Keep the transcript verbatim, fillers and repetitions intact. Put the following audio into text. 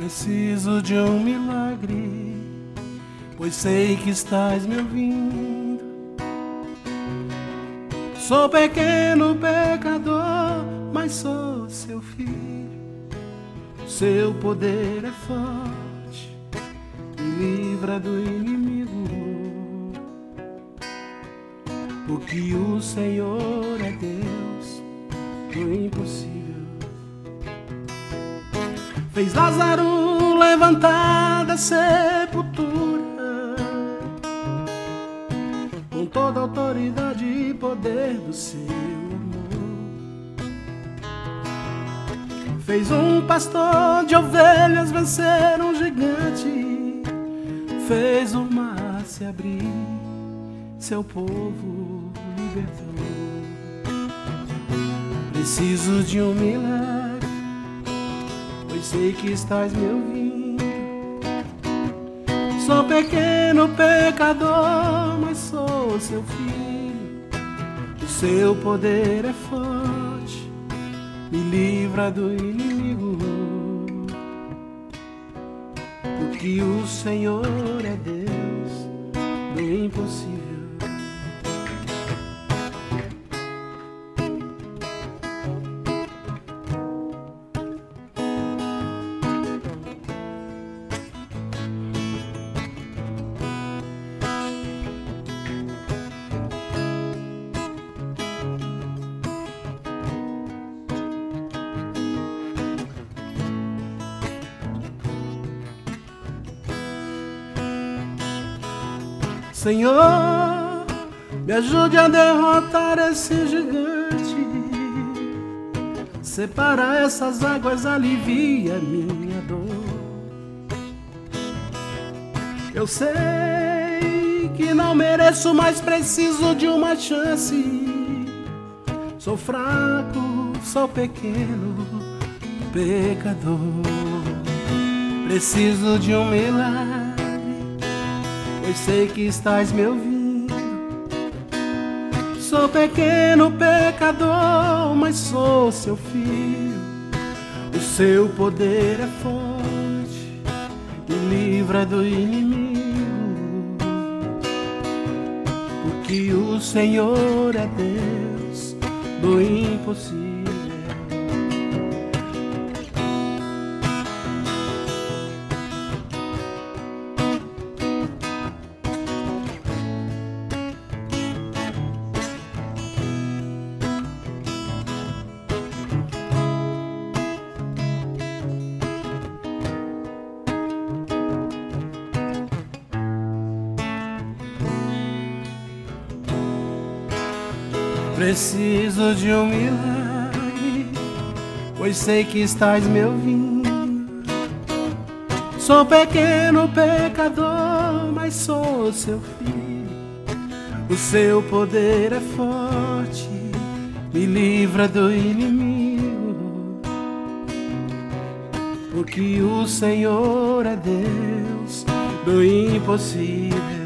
Preciso de um milagre, pois sei que estás me ouvindo. Sou pequeno pecador, mas sou seu filho. Seu poder é forte, me livra do inimigo. Porque o Senhor é Deus do impossível. Fez Lázaro levantar da sepultura, com toda a autoridade e poder do seu amor. Fez um pastor de ovelhas vencer um gigante, fez o mar se abrir, seu povo libertou. Preciso de um milagre, pois sei que estás me ouvindo. Sou pequeno pecador, mas sou seu filho. O seu poder é forte, me livra do inimigo. Porque o Senhor é Deus do impossível. Senhor, me ajude a derrotar esse gigante. Separa essas águas, alivia minha dor. Eu sei que não mereço, mas preciso de uma chance. Sou fraco, sou pequeno, pecador. Preciso de um milagre, pois sei que estás me ouvindo. Sou pequeno pecador, mas sou seu filho. O seu poder é forte, me livra do inimigo. Porque o Senhor é Deus do impossível. Preciso de um milagre, pois sei que estás me ouvindo. Sou pequeno pecador, mas sou seu filho. O seu poder é forte, me livra do inimigo. Porque o Senhor é Deus do impossível.